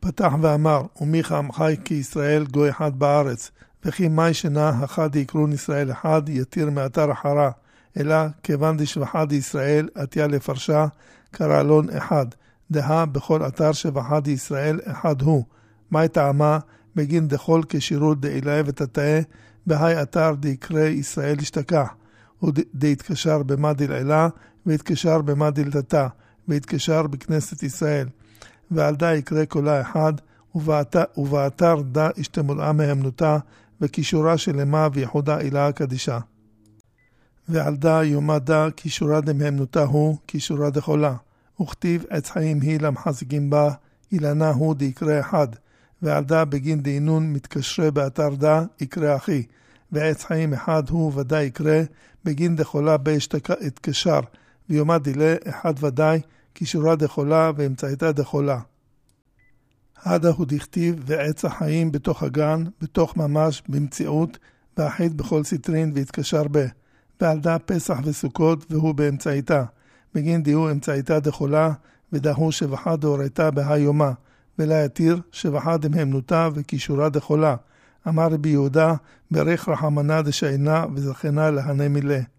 ופתח ואמר, ומיך עמך כי ישראל גוי אחד בארץ, וכי מי שנה אחד יקרון ישראל אחד יתיר מאתר אחרה, אלא כיוון דשבחד ישראל עתיה לפרשה, קרא לון אחד, דהה בכל אתר שבחד ישראל אחד הוא. מי טעמה בגין דכל כשירות דאילה ותתאה, בהי אתר דיקרא ישראל השתכח, ודהתקשר במדיל אלה, והתקשר במדיל תתה, והתקשר בכנסת ישראל. ועל דה יקרא קולה אחד, ובאתר דה השתמולאה מהמנותה, וקישורה שלמה ויחודה אילה הקדישה. ועל דה יומא דה קישורה דמהמנותה הוא, קישורה דחולה. וכתיב עץ חיים היא למחזיקים בה, אילנה הוא דיקרא אחד. ועל דה בגין דינון מתקשרה באתר דה, יקרא אחי. ועץ חיים אחד הוא ודאי יקרא, בגין דחולה בהתקשר. ויומא דילה אחד ודאי, קישורה דחולה ואמצעיתה דחולה. הדה הוא דכתיב ועץ החיים בתוך הגן, בתוך ממש, במציאות, ואחיד בכל סטרין והתקשר בה. ועל דה פסח וסוכות והוא באמצעיתה. בגין דיהו אמצעיתה דחולה, ודהו שבחה דאורייתה בהיומה, ולה יתיר שבחה דמהמנותה וקישורה דחולה. אמר רבי יהודה, ברך רחמנה דשאינה וזכנה להנה מילא.